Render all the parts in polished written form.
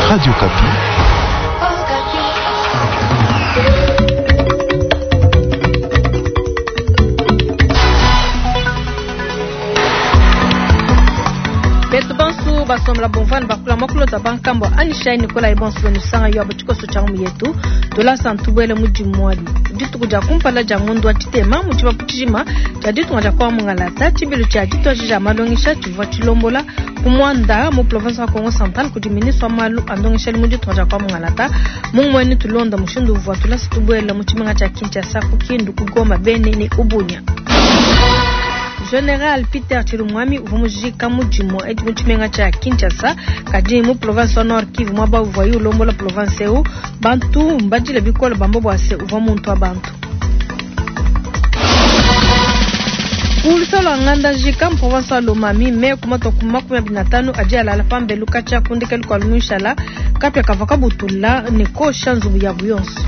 Radio Kapi. Basomla bonvan bakula makolo za bankambo anisha Nicola Ibonso ni sanga yo abachiko so changu yetu dola santubele muji mwali ditu kuja kumpala jangondo atitema muchiba putijima jaditu ngaja kwa mungalata chibilu cha ditu ajija malongisha chivwa chilombola kumwanda mu province wa Congo Central kujiministre malu andongisha muji tunaja kwa mungalata mungmweni tulonda mushindu vwa tula situbele muchimenga cha Kinshasa kukindu kugoma Beni ni Ubunya. General Peter Chirumwami uvumujika mujimo eti muchimenga cha Kinshasa kadi mu province Nord Kivu mwaba uvayu lombola province eu bantu mbajile bikola bambo bwase uvamuntu abantu Ulisalo nganda jika province Lomami me kumato kumakumi binatano ajala la pambe lukacha kundike kwa lumushala kapya kavaka butula niko shanzu ya buyonso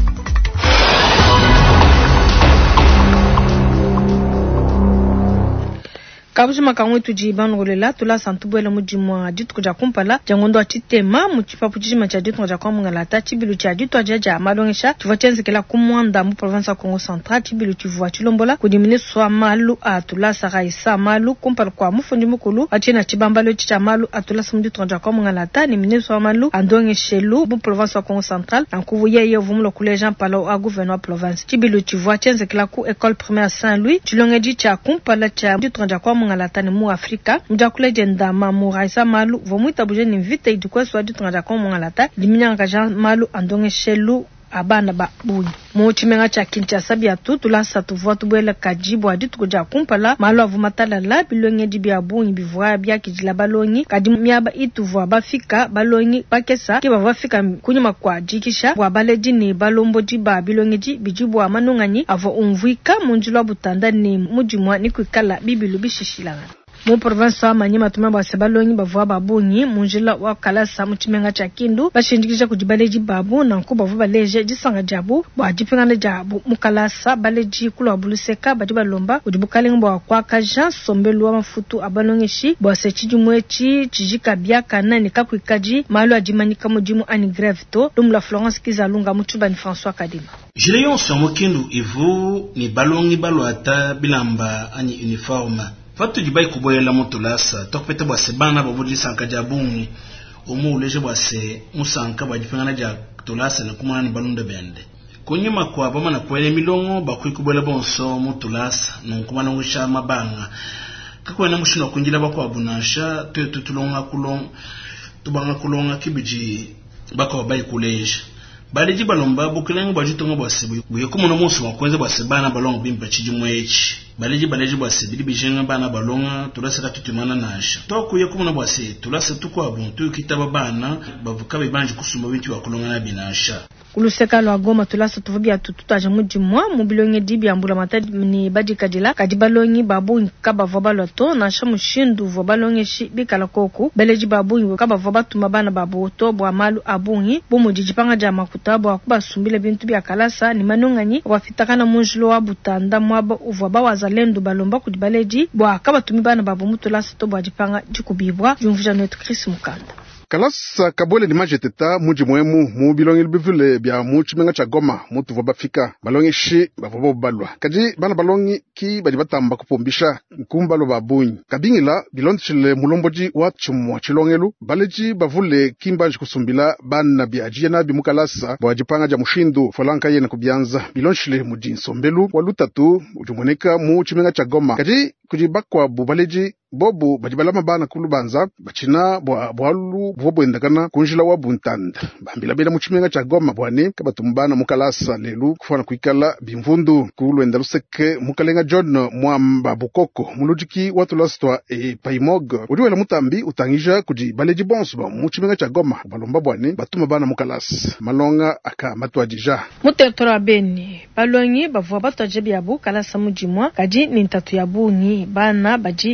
Kabujima kangwetu jibanu golela tula santubwele mujimwa ditu kuja kumpala jangondo atitema muchipa pujima cha ditu kuja kwa mungalata chibilu cha ditu ajaja malongesha tuvatenze kila kumwanda mu province ya Congo Central chibilu chivwa chilombola kudiministre malu atula saraisa malu kumpala kwa mufundi mukulu achina chibambalo chicha malu atula samditu kuja kwa mungalata ni ministre malu andongeshelu mu province ya Congo Central ankuvu yeye vumulo kule Jean Palo a gouverneur province chibilu chivwa tenze kila ku école primaire Saint-Louis chilongeji cha kumpala cha ditu kuja kwa mungalatani mu Afrika mjakule jenda mamu raisa malu vomuita buje ni vita idukwe swadi tungaja kwa mungalata liminyanga Jean malu andonge shelu abana ba buyi mu chimenga cha Kinshasa biatu tulasa tuvwa tubwela kajibu aditu kuja kumpala malu avumatala la bilonge dibya buyi bivwa bya kijila balongi kadi myaba ituvwa bafika balongi bakesa kiba bafika kunyuma kwa jikisha bwa baleji ni balombo diba bilonge di bijibu amanunganyi avo umvwika munjilwa butanda ni mujimwa ni kwikala bibilu bishishilanga mu province wa Manyema tumaba sebalongi bavwa babunyi munjila wa kalasa muchimenga cha Kindu bashindikisha kujibaleji babu na nkuba vuba leje jisanga jabu bwajipingana jabu mukalasa baleji kulwa buluseka bajibalomba ujibukalingo wa kwa kaja sombelu wa mafutu abalongeshi bwasechi mwechi chijika biaka nani kakwikaji malu ajimanyika mujimu ani grevito dumla Florence Kizalunga mutuba ni François Kadima Jileyon somo Kindu ivu ni balongi balwata bilamba ani uniforme Fatu jibai kuboyela motulasa tokpete bwase bana babudi sanka jabungi omu uleje bwase musanka bajipengana ja tulasa na kumana ni balunda bende kunyima kwa bama na kwele milongo bakwikuboyela bonso motulasa nkumana ngusha mabanga kakwena mushino kunjila bakwa bunasha tutulonga kulong tubanga kulonga kibiji bakwa bayi kuleje baleji balomba bukilengo bajitonga bwase buye kumono muso wakwenza bwase bana balongo bimpa chijimwechi baleji bwase bilibijenga bana balonga tulasa tutumana nasha tokuye kumona bwase tulasa tukwa buntu kitaba bana bavukabe banje kusumba bintu wakulonga na binasha kuluseka lwa Goma tulasa tuvubia tututaje mujimwa mubilonge dibi ambula matadi ni badikadila kadibalongi babu nkaba vobalo to na shamushindu vobalonge shi bikala koku beleji babu nkaba vobatu mabana babu to bwa malu abungi bumujijipanga jama kutabo akuba sumbile bintu bya kalasa ni manunganyi wafitakana munjilo wa butanda mwaba uvoba wazalendo balomba kudibaleji bwa akaba tumibana babu mutulasa to bwa jipanga jikubibwa jumvuja notre Chris Mukanda Kalasa kabwele ni majeteta muji mwemu mu bilongi bivule bya muchimenga cha Goma mutu voba fika balongi shi bavobo balwa kaji bana balongi ki baji batamba kupombisha nkumbalo babunyi kabingila bilonchile mulomboji wa chumwa chilongelu baleji bavule kimbanji kusumbila bana byaji na bimukalasa bwajipanga ja mushindu folanka yena kubyanza bilonchile mujinso mbelu walutatu ujumoneka mu chimenga cha Goma kaji kujibakwa bubaleji bobu bajibalama bana kulubanza bachina bwalu bwobwendakana kunjila wa buntanda bambila bela muchimenga cha Goma bwane kabatumbana mukalasa lelu kufana kuikala bimvundu kulwenda luseke mukalenga John Mwamba Bukoko mulujiki watulastwa paimog udiwela mutambi utangija kuji baleji bonso ba muchimenga cha Goma balomba bwane batuma bana mukalasa malonga aka matwajija mutetora Beni balongi bavwa batwaje byabu kalasa mujimwa kaji ni ntatu ya bunyi bana baji bakiji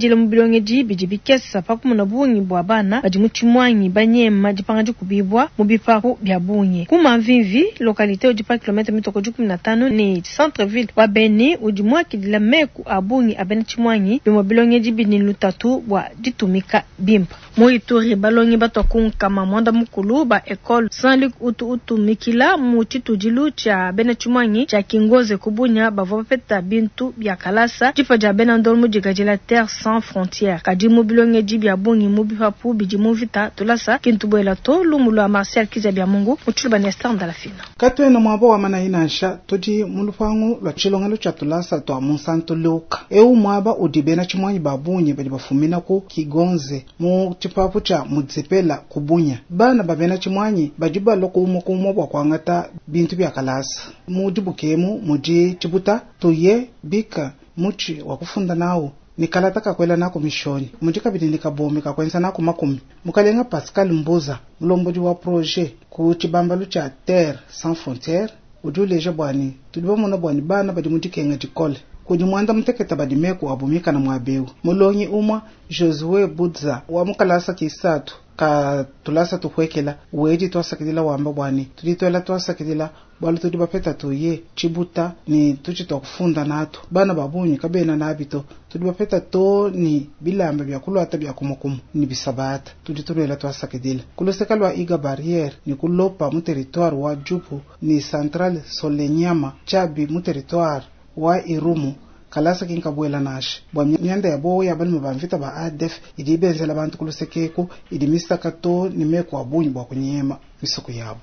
jile mubilongeji bijibikesa pakumuna bunyi bwa bana bajimuchimwanyi banyema jipanga jikubibwa mubipaku bya bunyi kuma mvimvi lokalite ujipa kilomita mitoko 15 ni centre ville wa Beni ujimwa kidila meku abunyi abene chimwanyi bimubilongeji binilu tatu bwa ditumika bimpa Moituri balongi batokunka mamwanda mukulu ba ekole Saint-Luc utu mikila muchitu jilu cha bene chimwanyi cha kingoze kubunya bavopeta bintu bya kalasa jifa ja bena ndolmu jigajila terre sans frontières kadimu bilongeji bya bunyi mubipapu bijimu vita tulasa kintubwela to lumulu Martial Kiza bya Mungu muchulu banestar ndalafina katwe na mwabo wa manainasha toji mulufangu lwa chilongalo cha tulasa to Monsanto Luka mwaba udibena chimwanyi babunyi bali bafumina ku kigonze mu chipapu cha mudzepela kubunya bana babena chimwanyi bajiba loko umo bwa kwangata bintu bya kalasa mujibukemu muji chibuta toye bika muchi wakufunda nawo nikalata kakwela nako mishoni mujika bidilika bombe kakwenza nako makumi mukalenga Pascal Mboza mulomboji wa projet ku chibambalu cha terre sans frontières ujuleje bwani tulibo mona bwani bana badi mujikenga jikole kujimwanda mteketa badimeko abumika na mwabeu mulonyi umwa Josue Budza wa mukalasa kisatu ka tulasa tukwekela weji twasakidila wamba bwani tulitwela twasakidila bwalu tudibapeta tuye chibuta ni tuchitokufunda nato bana babunyi kabena nabito tudibapeta to ni bilamba byakulwata byakumukumu ni bisabata tuditulwela twasakidila kulosekalwa iga barriere ni kulopa mu territoire wa Jupu ni central Solenyama chabi mu territoire wa Irumu kalasa kinkabwela nashe bwa myanda yabo yabali mabamvita ba ADF idibenzela abantu kulosekeko idimista kato nimeko abunyi bwa kunyema misuku yabo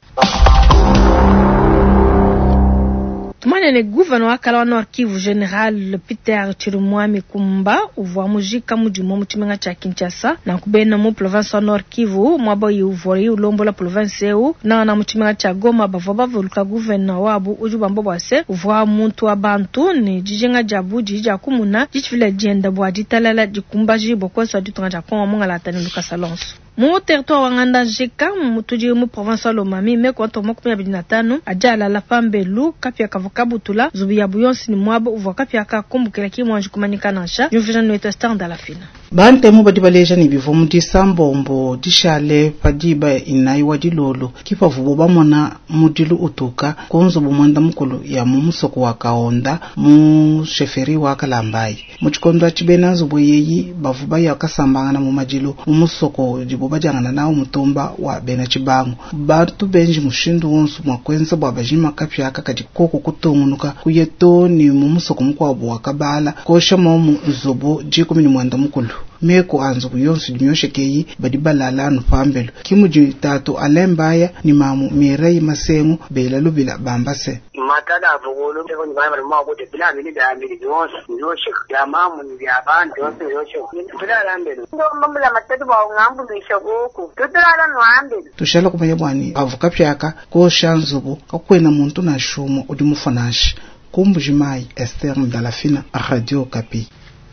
Tumane ne gouverneur akala wa Nord Kivu General Peter Chirumwami Kumba uvuwa mujika mujimo muchimenga cha Kinshasa na kubena mu province wa Nord Kivu mwabo yuvori ulombo la province eu na muchimenga cha Goma bavoba voluka gouverneur wabu ujuba mbobwase uvuwa muntu wa bantu ni jijenga jabu jija kumuna jichvile jenda bwa jitalala jikumba jibo kwa sa dutunga ja kwa munga la tani Lucas Alonso mu territoire wanganda jika mutuji mu province wa Lomami me kwa tomo 15 ajala la pambelu kapya kavokabutula zubi ya buyonsi ni mwabo uvuwa kapya kakumbukela kimwanji kumanika nasha yuvija nweto stand la fina bante mu badibaleja ni bivomu disambombo dishale padiba inaiwa dilolo kipa vubo bamona mudilu utuka konzo bomwanda mukulu ya mumusoko wa kaonda mu sheferi wa kalambai muchikondo chibena zubo yeyi bavuba ya kasambangana mu majilo mumusoko jibo bajangana nawo mutomba wa bena chibangu bantu benji mushindu wonsu mwakwenza bwa bajima kapya kakajikoko kutongunuka kuyeto ni mumusoko mkwabo wa kabala kosha mu zobo jikumi ni mwanda mukulu meko anzo kuyonsu dimyoshekeyi badibala anu pambelo kimuji tatu alembaya ni mamu mirei masengu bela lubila bambase matala avugolo teko ni baba mwa kote bila mini da mini yonse yoshe ya mamu ni ya bantu yonse yoshe bila lambelo ndo la matatu ba ngambu bishogoko tutala nwambelo tushala kumanya bwani avuka pyaka ko shanzubu kakwena muntu na shumo udimufanashi kumbujimai Esther Mdalafina Radio Kapi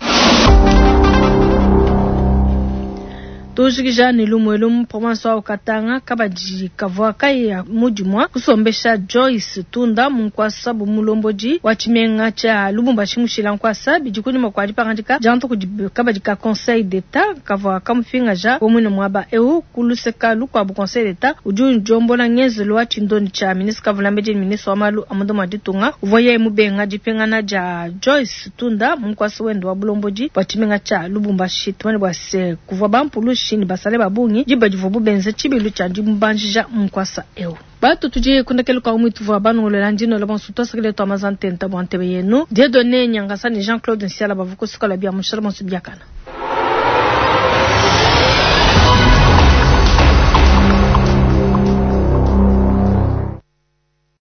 Tujigija ni lumwelu province wa Katanga kabaji kavwaka ya mujimwa kusombesha Joyce Tunda munkwasa bumulomboji wachimenga cha Lubumbashi mushila nkwasa bijikuni makwali parandika janto kabaji ka conseil d'état kavwaka mfinga ja omwino mwaba eu kuluseka lukwa bu conseil d'état uju njombo na ngezelo wa chindoni cha ministre kavulambeje ministre wa malu amondo maditunga uvoye mubenga jipengana ja Joyce Tunda munkwasa wendo wa bulomboji wachimenga cha Lubumbashi twani bwase kuvwa bampulu shini basale babungi jiba jivobu benze chibilu cha jimbanjija mkwasa eu batu tuje kundakelu kwa umitu vwa banu ngolo lanjino la bonsu tosakile to amazante ntabwante yenu de donner nyangasa ni Jean-Claude Nsiala bavuko sikola bia mushara monsu biakana